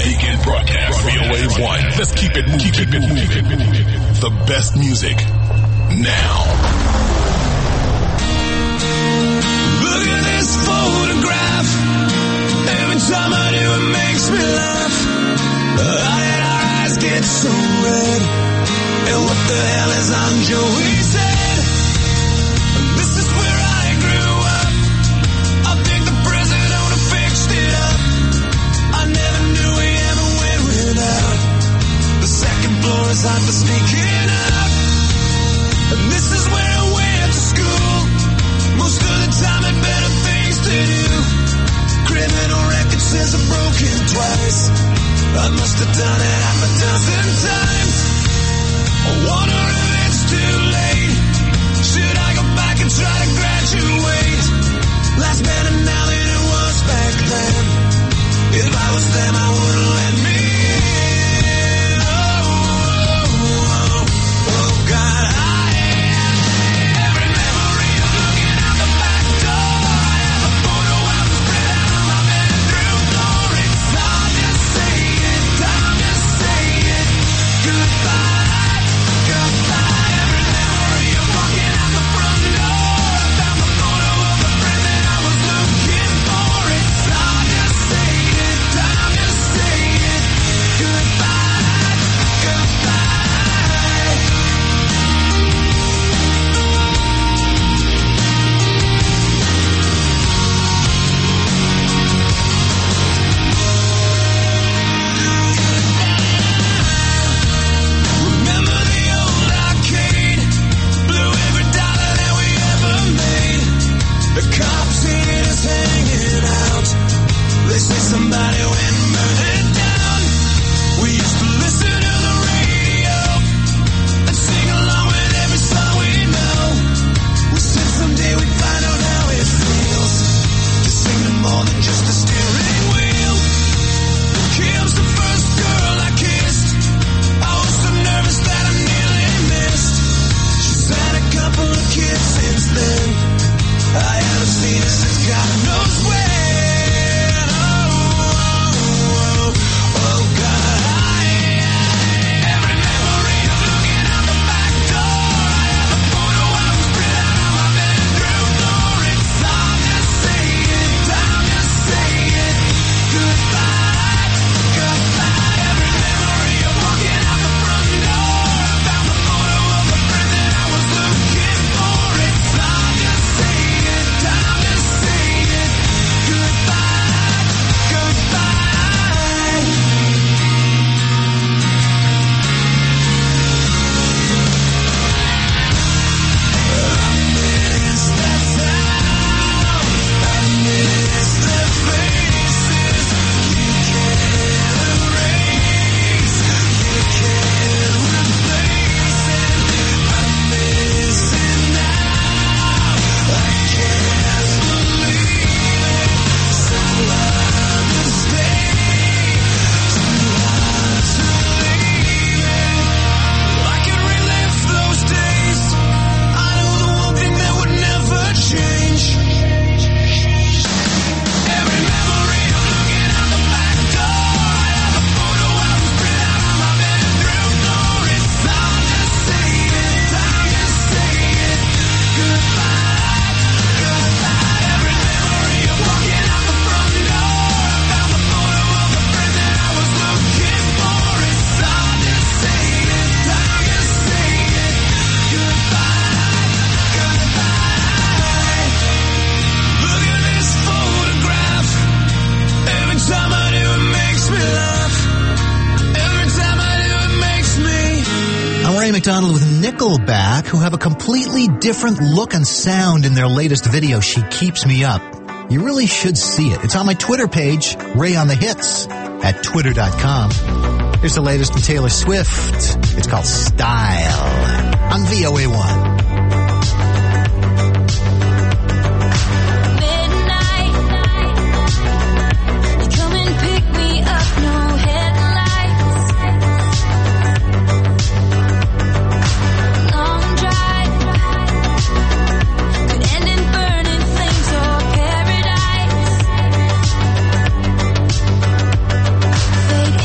Weekend broadcast. VOA1. Let's keep it moving. Keep it moving. The best music now. Look at this photograph. Every time I do, it makes me laugh. How did our eyes get so red? And what the hell is on Joey's head? This is where I grew up. I think the president fixed it up. I never knew we ever went without. The second floor is hot for sneaking out. And this is where I went to school. Most of the time had better things to do. Criminal record says I'm broken twice. I must have done it half a dozen times. I wonder if it's too late. Should I go back and try to graduate? Life's better now than it was back then. If I was them, I wouldn't let me in. Oh, God, every memory of looking out the back door. I have a photo of the spread out on my bedroom floor. It's hard to say it, time to say it. Goodbye, goodbye. Every memory of walking out the front door. I found the photo of a friend that I was looking for. It's hard to say it, time to say it. Goodbye, goodbye. Remember the old arcade? Blew every dollar that we ever made. The cops seen us hanging out. They say somebody went and burned it down. We used to listen to the radio and sing along with every song we know. We said someday we'd find out how it feels to sing to more than just a steering wheel. Kim's the first girl I kissed. I was so nervous that I nearly missed. She's had a couple of kids since then. I haven't seen her since God knows when. Oh, God, every memory of looking out the back door. I have a photo of the spread out on my bedroom floor. It's hard to say it, time to say it. Goodbye, goodbye. Every memory of walking out the front door. I found the photo of a friend that I was looking for. It's hard to say it, time to say it. Goodbye, goodbye. I miss the sound, I miss the faces. You can't erase, you can't replace it. I miss it now, I can't believe it. So hard to stay, too hard to leave it. I could relive those days. I know the one thing that would never change. Every memory of looking out the back door. I have a photo of the spread out on my bedroom floor. It's hard to say it, time to say it. Goodbye, goodbye. Every memory of walking out the front door. I found the photo of a friend that I was looking for. It's hard to say it, time to say it. Goodbye, goodbye. Look at this photograph. Every time I do, it makes me laugh. Every time I do, it makes me. I'm Ray McDonald with Nickelback, who have a completely different look and sound in their latest video, She Keeps Me Up. You really should see it. It's on my Twitter page, Ray on the Hits, at twitter.com. Here's the latest from Taylor Swift. It's called Style on VOA1. Midnight, you come and pick me up, no headlights. Long drive could end in burning flames or paradise. Fade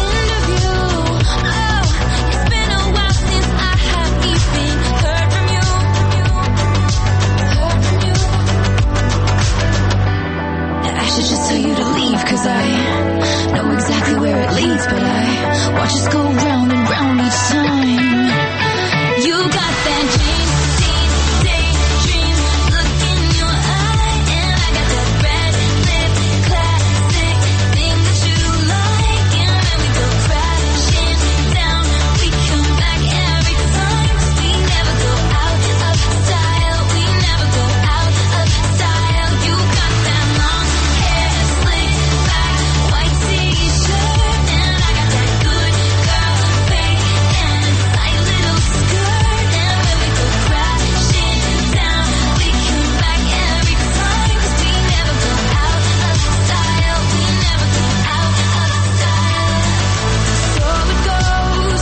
you to leave, 'cause I know exactly where it leads, but I watch us go round and round each time. You got that daydream look in your eye, and I got that red lip classic thing that you like, and when we go crashing down, we come back every time, 'cause we never go out of style, we never go out of style. You got that long hair slicked back, white t-shirt, and I got that good girl fade and a tight little skirt, and when we go crashing down, we come back every time, 'cause we never go out of style, we never go out of style. So it goes.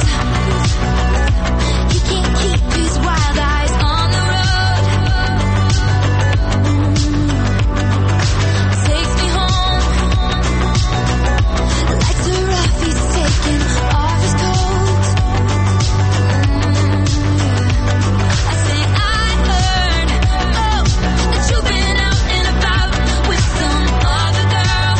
He can't keep his wild eyes on the road. Takes me home. Lights are off, he's taking off his coat. I say I heard, that you've been out and about with some other girl.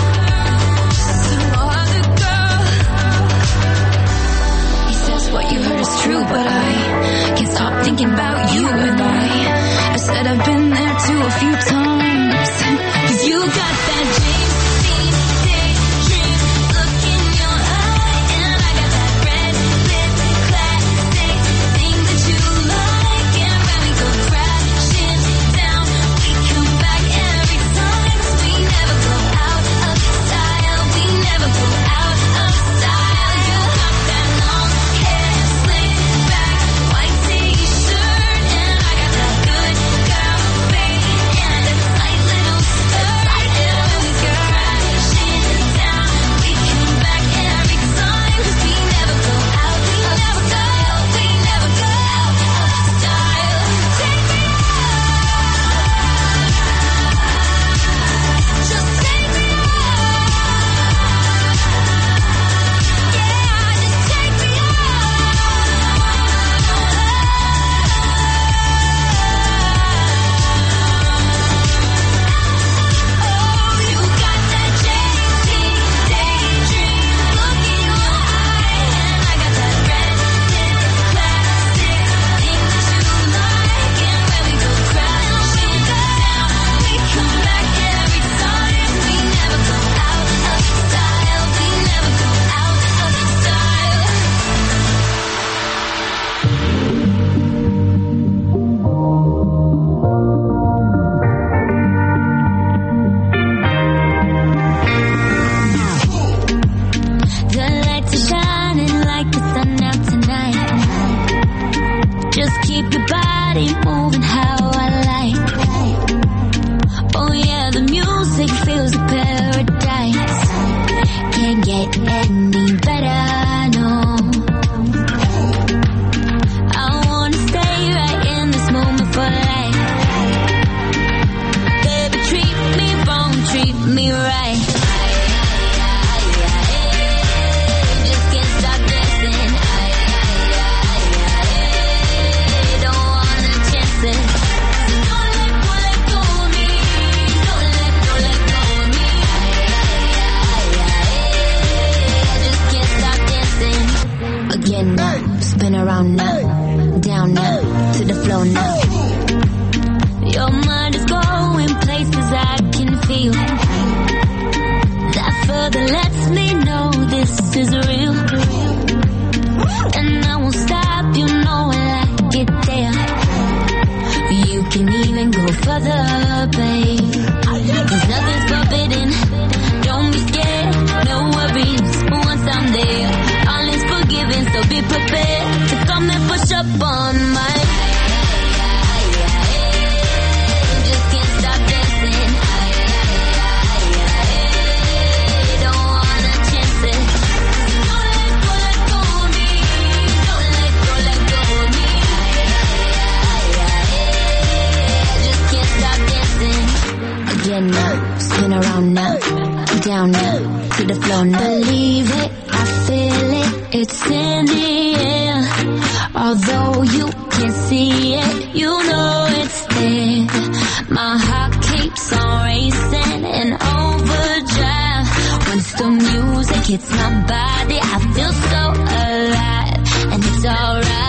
He says what you heard is true, but I can't stop thinking about you, and I said I've been there too a few times. 'Cause you got that daydream look in your eye, and I got that red lip classic thing that you like, and when we go crashing down, we come back every time, 'cause we never go out of style, we never go out of style. You got that long hair slicked back, white t-shirt, and I got that good girl fade and a tight little skirt, and when we go crashing down, we come back every time, 'cause we never go out of style, we never go out of style. Take me out, just take me out, yeah, just take me out. Oh, you got that daydream look in your eye, and I got that red lip classic thing that you like, and when we go crashing down, we come back every time, we never go out of style, we never go out of style. The lights are shining like the sun out tonight. Just keep your body moving how I like. Oh yeah, the music feels like paradise. Can't get any better, no. I wanna stay right in this moment for life. Baby, treat me wrong, treat me right. Just can't stop dancing. Don't wanna chance it. Don't let go of me. Don't let go of me. I just can't stop dancing. Again now, spin around now, down now, to the floor now. Your mind is going places I can feel. That further lets me know this is real. And I won't stop, you know I like it there. You can even go further, babe. 'Cause nothing's forbidden. Don't be scared, no worries. Once I'm there, all is forgiven. So be prepared to come and push up on my. Just can't stop dancing. Don't wanna chance it. Don't let go of me. Don't let go of me. Just can't stop dancing. Again now, spin around now, down now, to the floor now. Believe it, I feel it, it's in the air. Although you can't see it, you know it's there. My heart keeps on racing in overdrive. think it's my body. I feel so alive, and it's alright.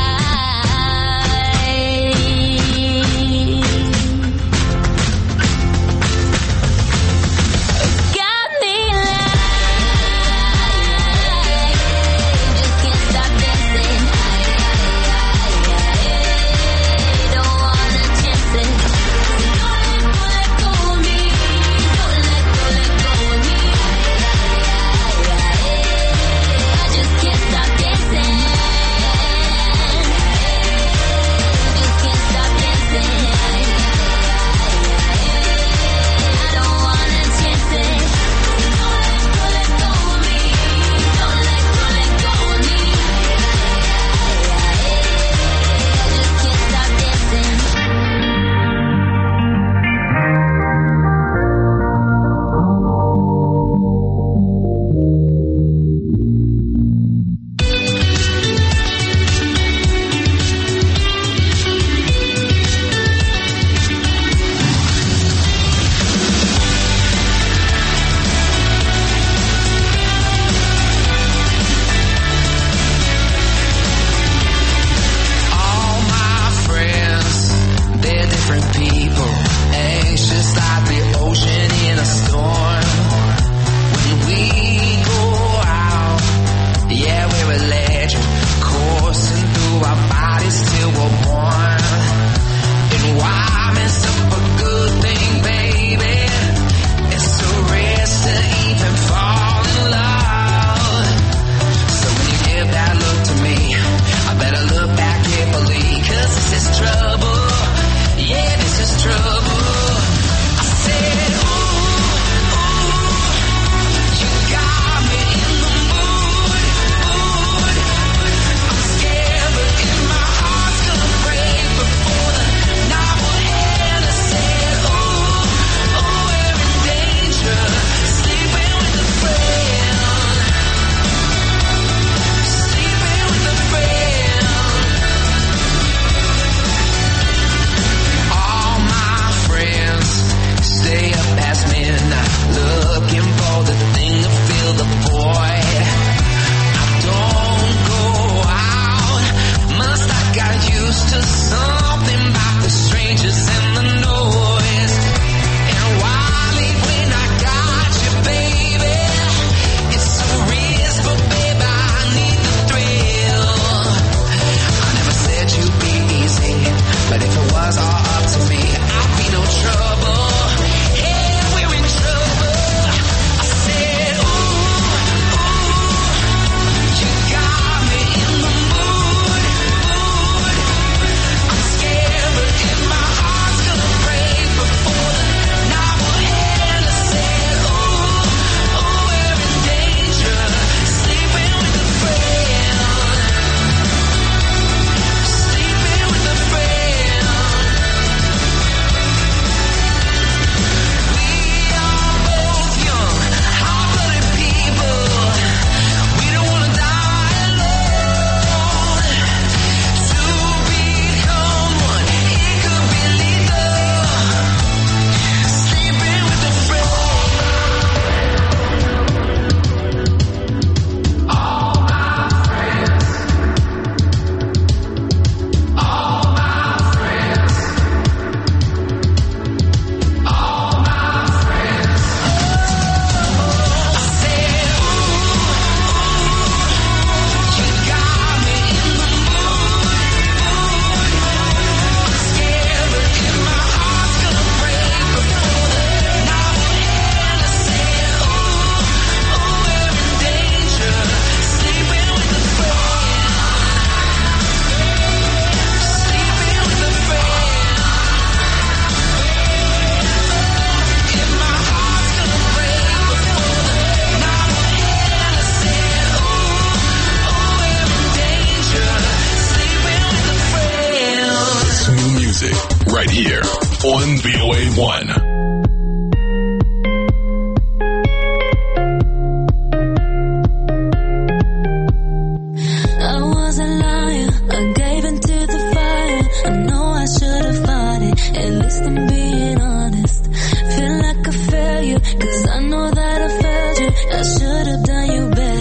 right here on VOA1. Cause I know that I failed you. I should have done you better.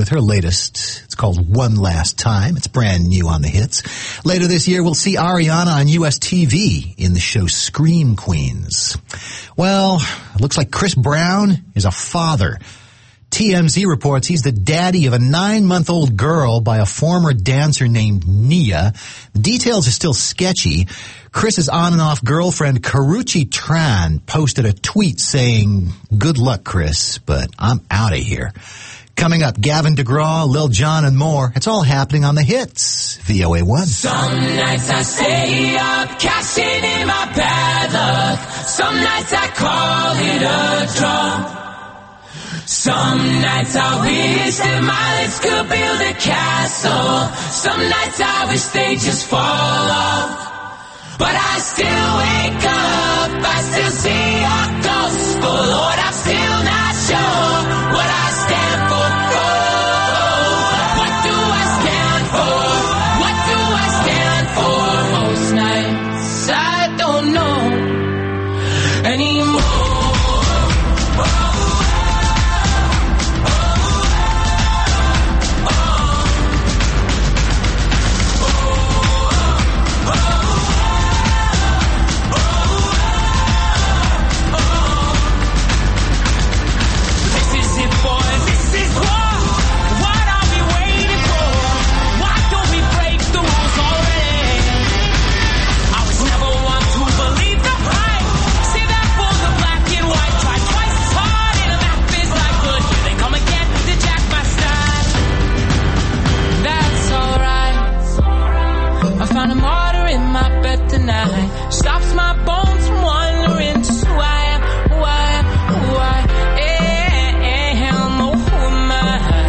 with her latest. It's called One Last Time. It's brand new on the hits. Later this year, we'll see Ariana on US TV in the show Scream Queens. Well, it looks like Chris Brown is a father. TMZ reports he's the daddy of a 9-month-old girl by a former dancer named Nia. The details are still sketchy. Chris's on and off girlfriend Karrueche Tran posted a tweet saying, "Good luck, Chris, but I'm out of here." Coming up, Gavin DeGraw, Lil Jon, and more. It's all happening on the hits. VOA1. Some nights I stay up, cashing in my bad luck. Some nights I call it a draw. Some nights I wish that my lips could build a castle. Some nights I wish they just fall off. But I still wake up, I still see your gospel. Lord, I'm still not sure what I stand for. Oh, what do I stand for? What do I stand for? Most nights I don't know anymore. Stops my bones from wondering who I am, who I am, who I am, oh, who am I?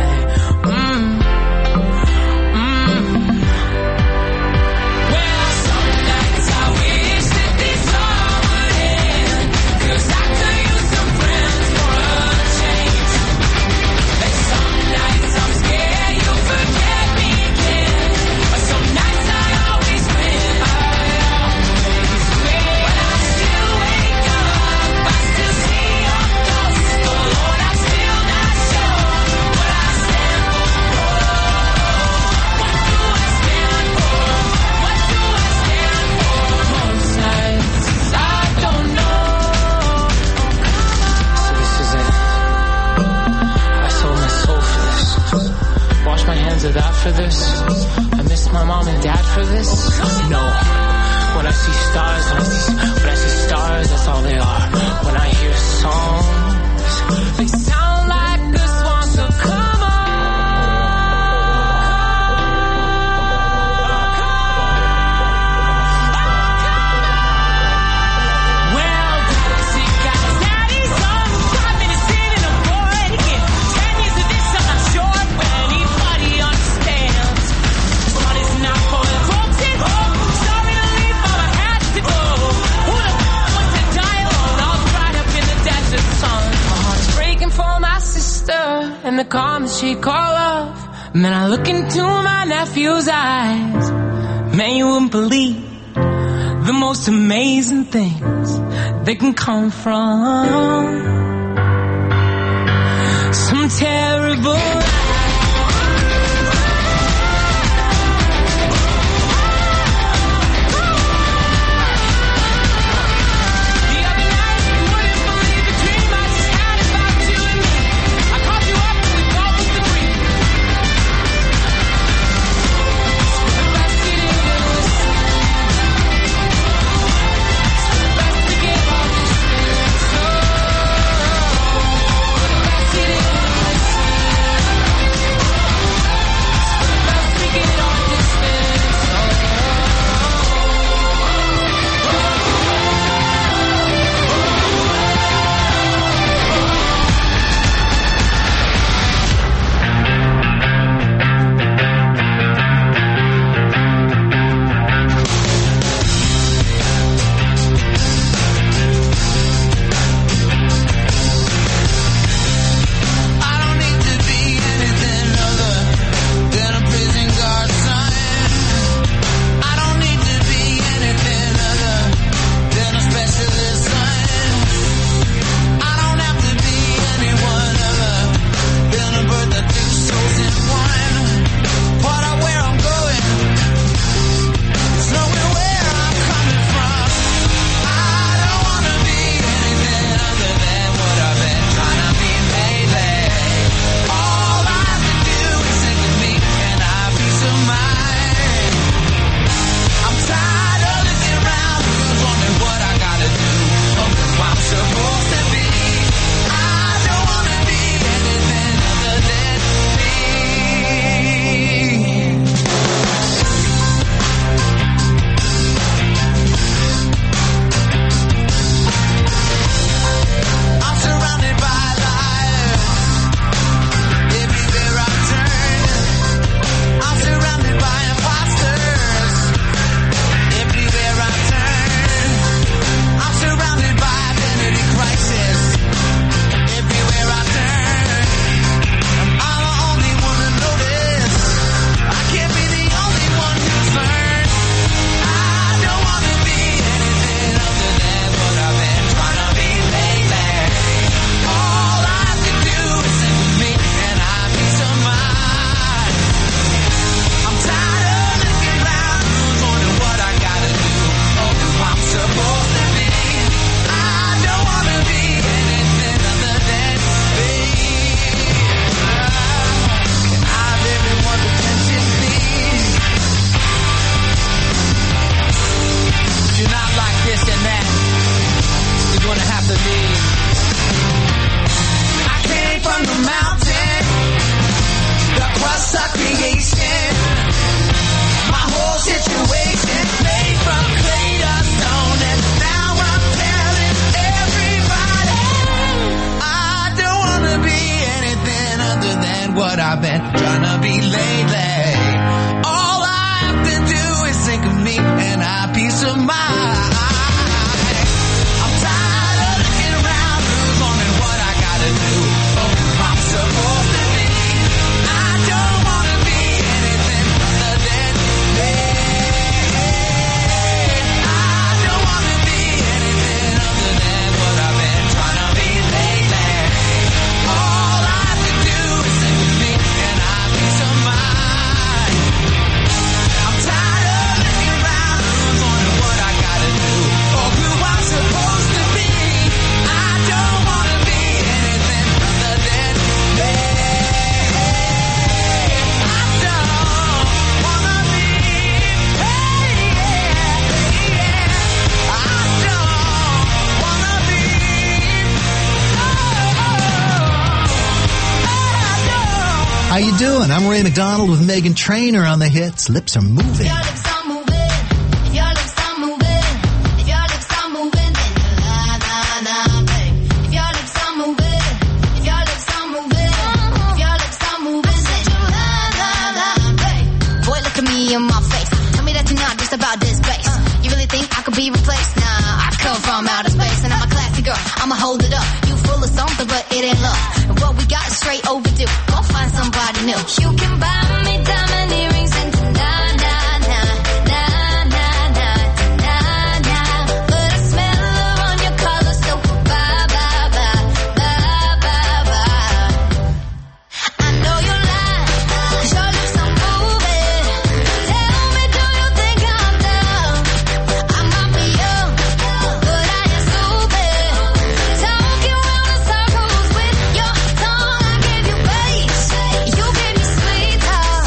Well, some nights I wish that this all would end, 'cause I could use some friends for a change. And some nights I'm scared you'll forget me again, but some nights I always win. For this, I miss my mom and dad for this. No, when I see stars, when I see stars, that's all they are. When I hear songs, they sound like the swans will come on. Well, she got daddy's on 5 minutes in and a boy again. 10 years of this, I'm not sure when anybody understands. This one is not for the broken. Sorry to leave, but I had to go. Who the wants to die alone? All dried up in the desert sun. My heart's breaking for my sister and the calm that she call love. And then I look into my nephew's eyes. Man, you wouldn't believe the most amazing things that can come from some terrible. I've been trying to be lately. All I have to do is think of me and have peace of mind. I'm tired of looking around, who's wondering what I gotta do, or who I'm supposed to be. I don't wanna be anything other than me. I don't wanna be anything other than what I've been trying to be lately. All I have to do is think of me and have peace of mind. I'm tired of looking around, who's wondering what I gotta do, or who I'm supposed to be. I don't wanna be anything other than me. I don't wanna be, I don't wanna be, How you doing? I'm Ray McDonald with Megan Trainor on the hits. Lips are moving. Your lips are moving. If your lips are moving. If your lips are moving, then la la la, babe. If your lips are moving. If your lips are moving. If your lips are moving, then la la la, babe. Boy, look at me in my face. Tell me that you're not just about this bass. You really think I could be replaced? Nah, I come from outer space and I'm a classy girl. I'ma hold it up. You full of something, but it ain't love. And what we got is straight overdue. Go find somebody new. You can buy me diamond earrings and na na na na na na na na. But I smell her on your collar, so bye bye bye bye bye bye. I know you're lying, 'cause your lips are moving. Tell me, do you think I'm dumb? I might be young, but I ain't stupid. Talking round in circles with your tongue. I gave you bass, you gave me sweet talk.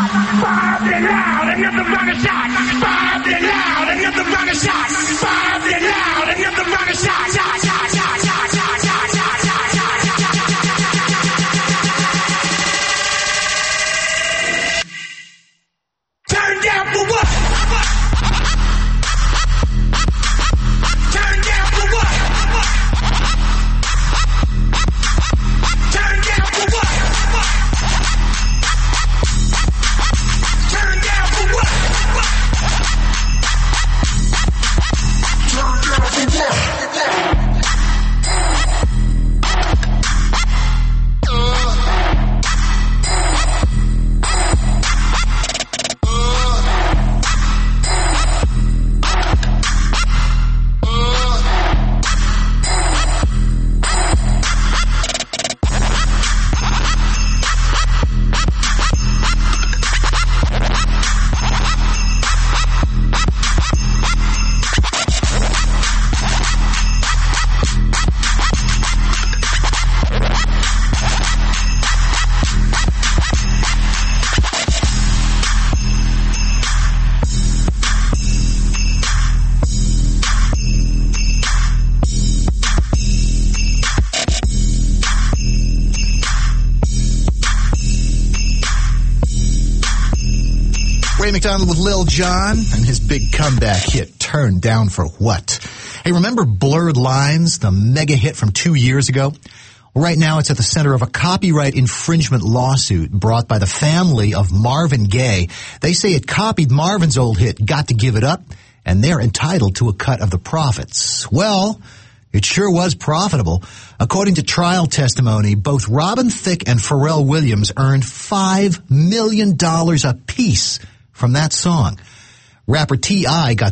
Ray McDonald with Lil Jon and his big comeback hit, Turned Down for What? Hey, remember Blurred Lines, the mega hit from 2 years ago? Right now it's at the center of a copyright infringement lawsuit brought by the family of Marvin Gaye. They say it copied Marvin's old hit, Got to Give It Up, and they're entitled to a cut of the profits. Well, it sure was profitable. According to trial testimony, both Robin Thicke and Pharrell Williams earned $5 million apiece from that song. Rapper T.I. got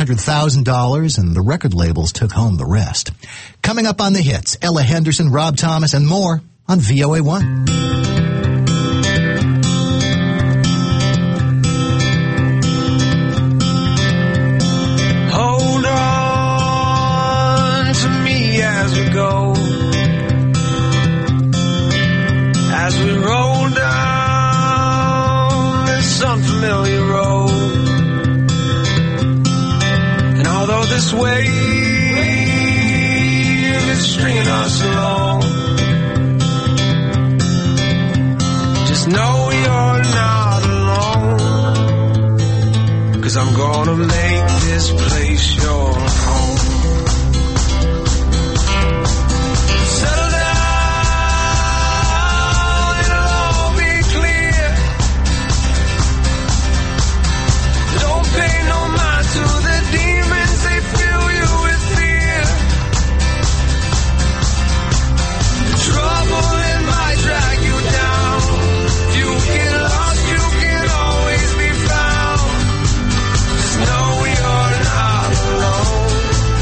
$700,000, and the record labels took home the rest. Coming up on the hits, Ella Henderson, Rob Thomas, and more on VOA1. Hold on to me as we go, as we roll down this unfamiliar road. And although this wave is stringing us along, just know you're not alone, 'cause I'm gonna make this place your home. Settle down, it'll all be clear. Don't pay no mind to the demons, they fill you with fear. The trouble, it might drag you down. If you get lost, you can always be found. Just know you're not alone.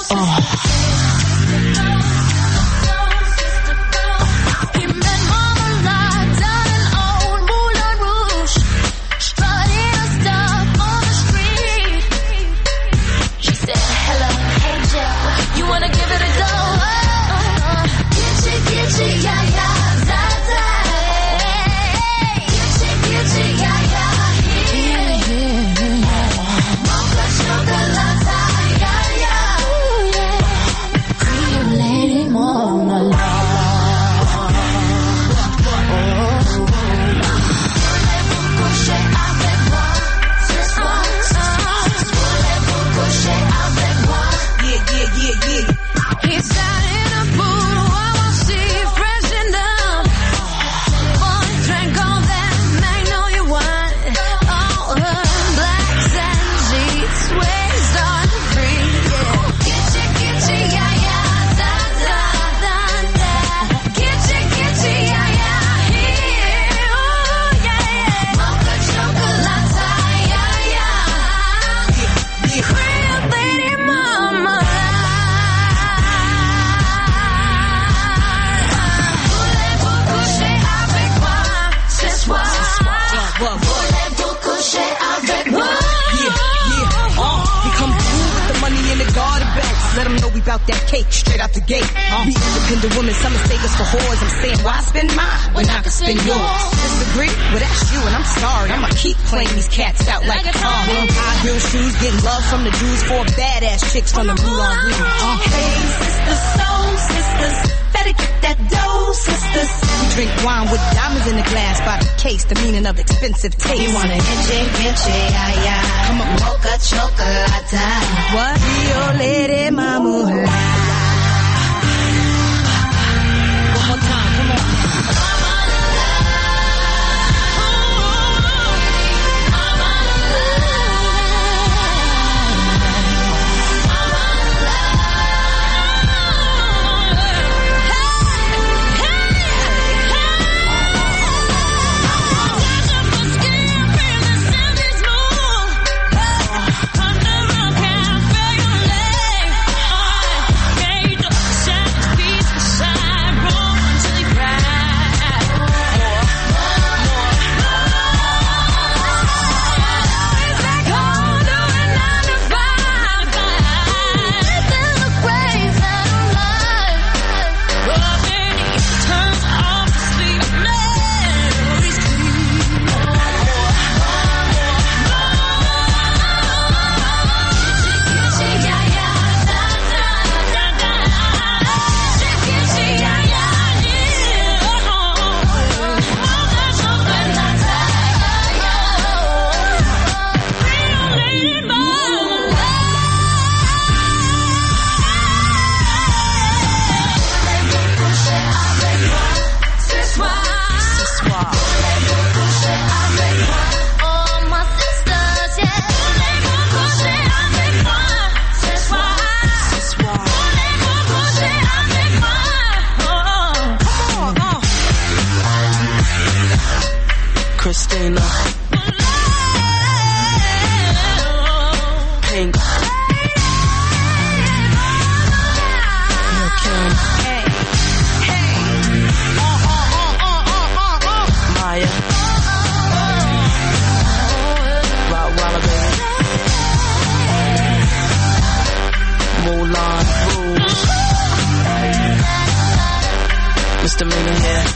Let them know we bout that cake straight out the gate. We independent women, some mistake us for whores. I'm saying, why spend mine when I can spend yours? Disagree? Well, that's you, and I'm sorry. I'ma keep playing these cats out like a car. High heel shoes, getting love from the Jews, for badass chicks from the Moulin Rouge. Hey, sisters, soul sisters, better get that dough, sisters. We drink wine with diamonds in the glass by the case, the meaning of expensive taste. You wanna enche, ay, ay. Come on, mocha chocolate. What? Rio Lady Mamula. One more time, come on. Christina, Pink, Kim, Maya, Rottweiler baby, Moulin Rouge, Misdemeanor here.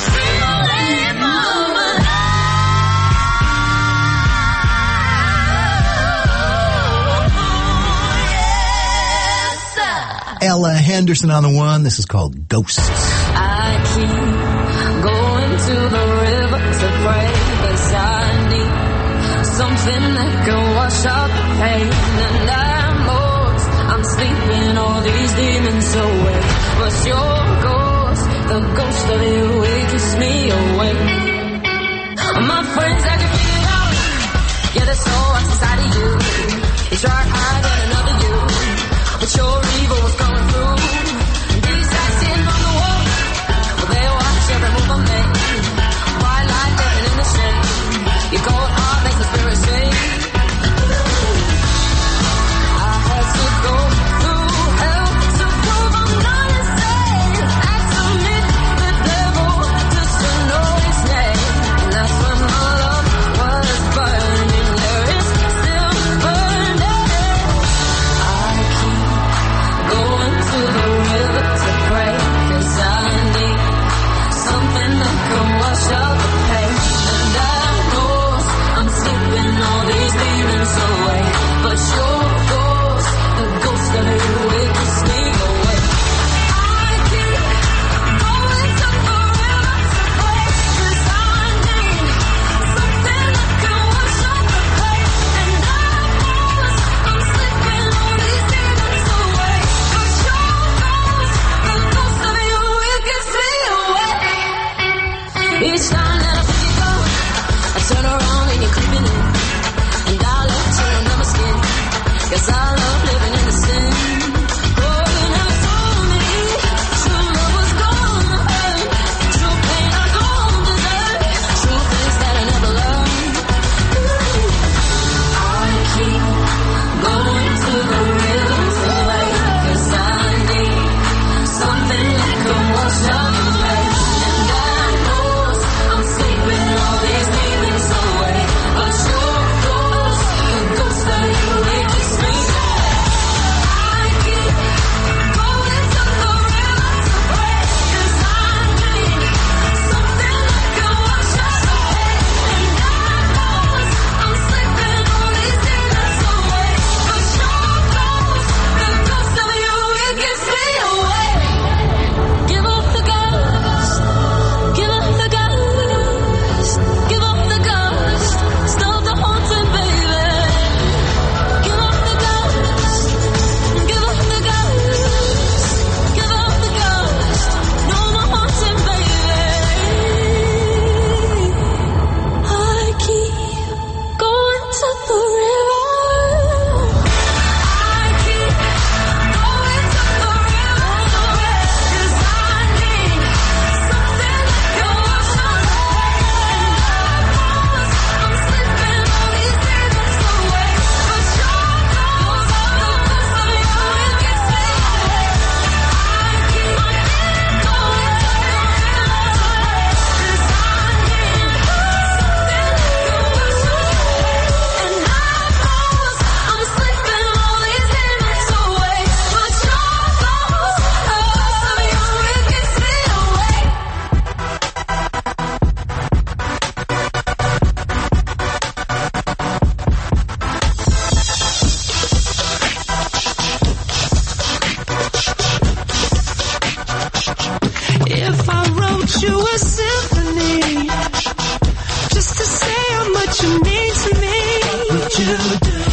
Ella Henderson on the one. This is called Ghosts. I keep going to the river to pray, 'cause I need something that can wash out the pain. And I'm sleeping all these demons away. But your ghost, the ghost of you, it keeps me awake. My friends, I can figure it out. Yeah, there's so much inside of you. You try hiding another you, but your evil was coming through. These eyes sitting on the wall, well, they watch every move I make. White light living in the shade. Your cold heart makes the spirit say, I had to go through hell.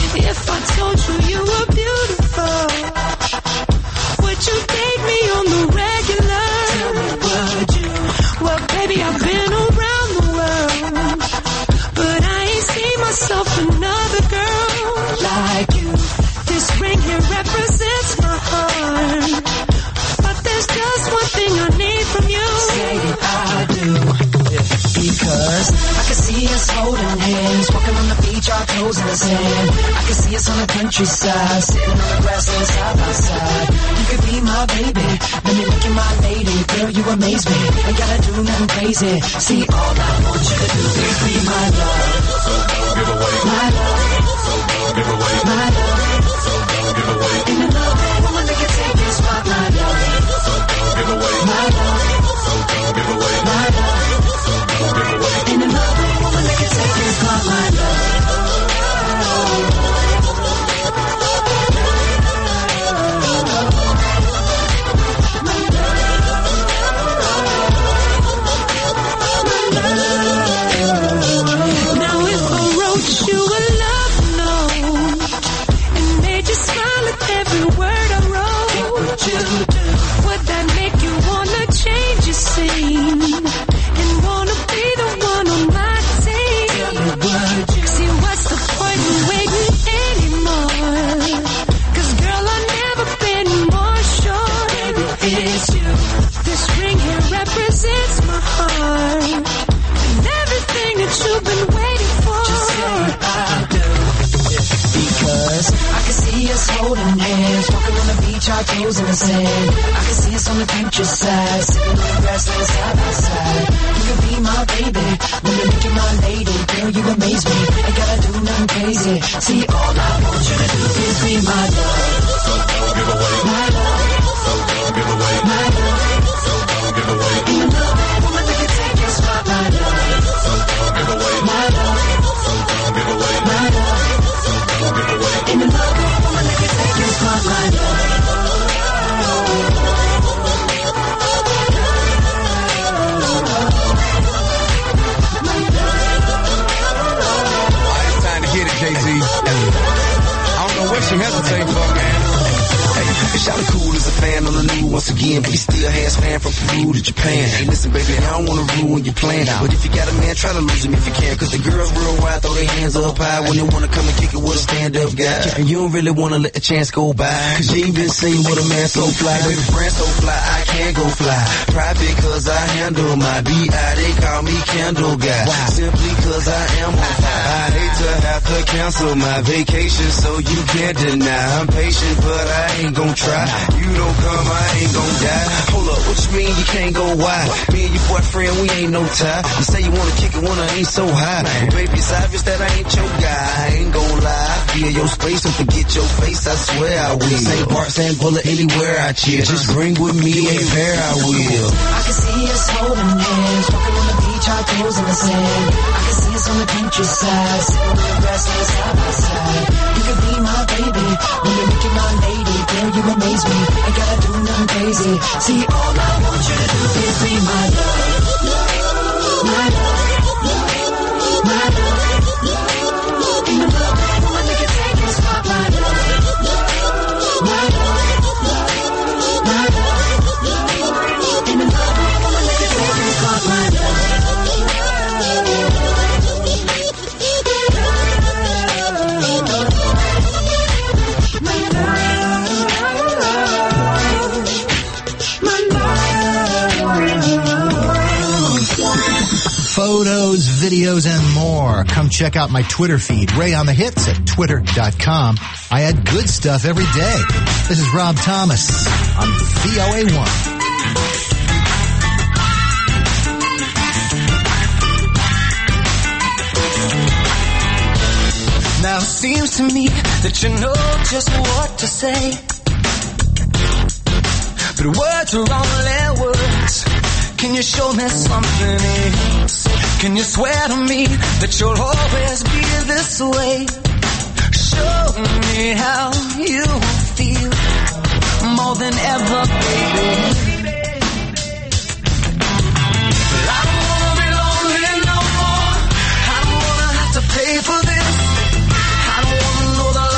If I told you you were beautiful, would you date me on the regular? Would you? Well, baby, I've been around the world, but I ain't seen myself another girl like you. This ring here represents my heart, but there's just one thing I need from you. Say that I do. Because I can see us holding hands, walking on the beach, our toes in the sand. I can see us on the countryside, sitting on the grassland side by side. You could be my baby, let me make you my lady. Girl, you amaze me, ain't gotta do nothing crazy. See, all I want you to do is be my love. So don't give away my love. So don't give away my love. So don't give away. In the love, woman, make it take you spot my love. So don't give away my love. So don't give away my love. In the love, woman, make it take you spot my love. Now if I wrote you a love note and made you smile at every word I wrote, would that make you wanna change your scene and wanna be the one on my team? See, what's the point in waiting anymore? 'Cause girl, I've never been more sure it's you. This ring here represents my heart and everything that you've been waiting for. Just say I do. Because I can see us holding hands, walking on the beach, our toes in the sand. I can see us on the countryside, sitting on the grassland side by side. You could be my baby, let me make you my lady. Girl, you amaze me, ain't gotta do nothing crazy. See, all I want you to do is be my love. So don't give away my love. So don't give away my love. So don't give away in the love, woman, make it take you spot my love. So don't give away my love. So don't give away my love. So don't give away in the love, woman, make it take you spot my love. It's time to hit it, Jay-Z. I don't know what you hesitate for, man. Hey, Shawty cool as a fan on the new once again, but he still has fan from Peru to Japan. Hey, listen, baby, I don't wanna ruin your plan, but if you got a man, try to lose him if you can. 'Cause the girls worldwide throw their hands up high when they wanna come and kick it with a stand-up guy. And you don't really wanna let the chance go by, 'cause you ain't been seen with a man so fly. Baby, friend so fly, I can't go fly. Private 'cause I handle my B.I. They call me Candle Guy. Simply 'cause I am on fire. I hate to have to cancel my vacation, so you can't deny. I'm patient, but I ain't gon' try. You don't come, I ain't gon' die. Hold up, what you mean you can't go wide? Me and your boyfriend, we ain't no tie. You say you wanna kick it when I ain't so high. Well, baby, it's obvious that I ain't your guy. I ain't gon' lie. Be in your space and forget your face, I swear I will. Same part, same bullet, anywhere I chill. Just bring with me a pair, I will. I can see us holding hands, walking on the beach, our toes in the sand. I can see us on the countryside, sitting on the grassland side by side. You could be my baby, when you make you my lady. Girl, you amaze me, ain't gotta do nothing crazy. See, all I want you to do is be my love. My love. My love. In the love, woman, make it take you spot my love. My love. My love. In the love, woman, make it take you spot my love. Photos, videos, and more. Come check out my Twitter feed, Ray on the Hits at twitter.com. I add good stuff every day. This is Rob Thomas on VOA1. Now it seems to me that you know just what to say, but words are only words. Can you show me something else? Can you swear to me that you'll always be this way? Show me how you feel more than ever, baby. But I don't wanna be lonely no more. I don't wanna have to pay for this. I don't wanna know the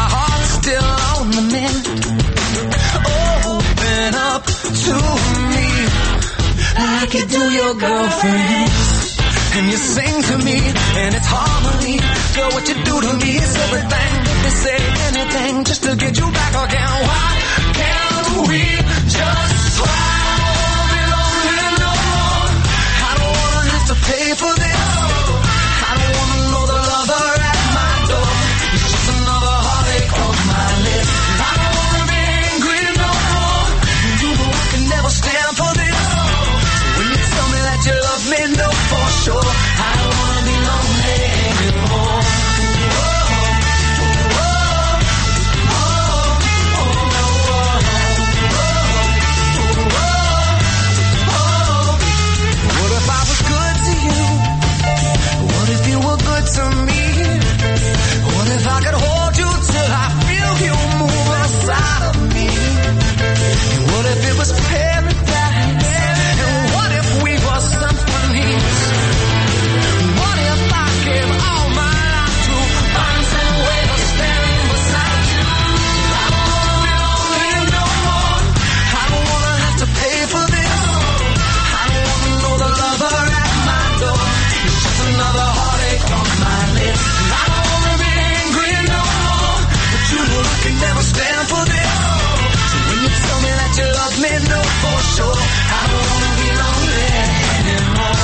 my heart's still on the mend. Open up to me like you do your girlfriends. And you sing to me, and it's harmony. Girl, what you do to me is everything. If they say anything just to get you back again. Why can't we just try? I won't be lonely no more. I don't wanna have to pay for this. I don't wanna know the lover at my door. It's just another heartache on my list. I don't wanna be angry no more. You know I can never stand for this. When you tell me that you love me, no for sure. I don't wanna be lonely anymore. What if I was good to you? What if you were good to me? What if I could hold you till I feel you move inside of me? And what if it was paradise? And what if we were symphonies? What if I gave all my life to find some way to stand beside you? I don't wanna be lonely no more. I don't wanna have to pay for this. I don't wanna know the lover at my door. It's just another heartache on my list. I don't wanna be angry no more. But you know I can never stand for this. So when you tell me that you love me, know for sure. I don't wanna be lonely anymore.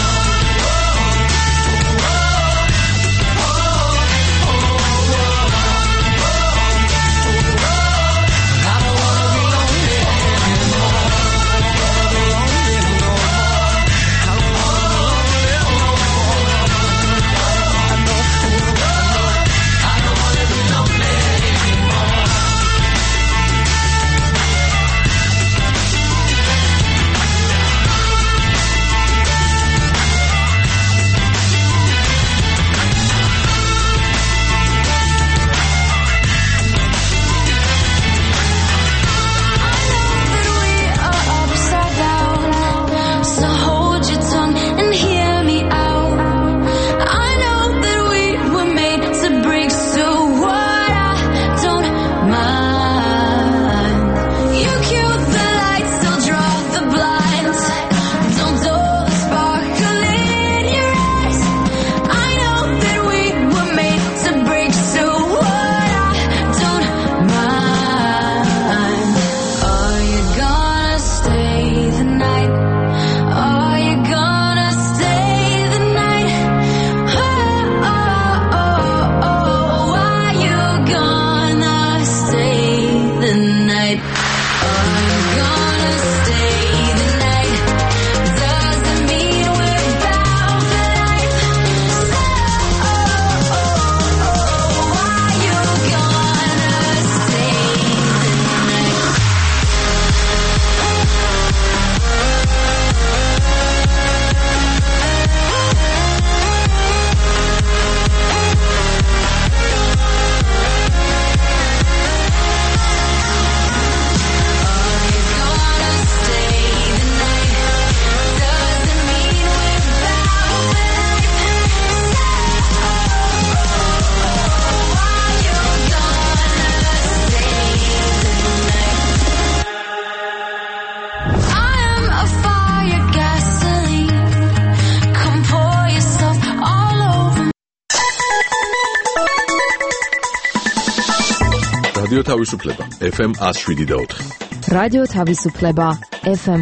რადიო თავისუფლება FM 107.4 რადიო თავისუფლება FM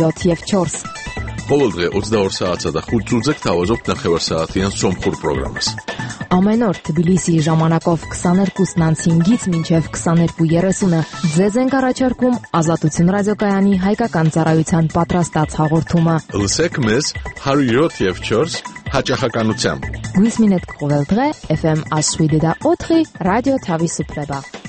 107.4 ყოველდღე 22 საათსა და 5 წუთზე გთავაზობთ ნახევარსაათიან სომხურ პროგრამას. Ամեն օր Թբիլիսի ժամանակով 22:05-ից մինչև 22:30-ը ձեզ ենք առաջարկում Ազատություն ռադիոկայանի հայկական ծառայության պատրաստած հաղորդումը։ Լսեք մեզ 107.4 հաճախականությամբ։ Գույս մինետ կողել դղե FM 107.4 ռադիո Թավիսուպլեբա։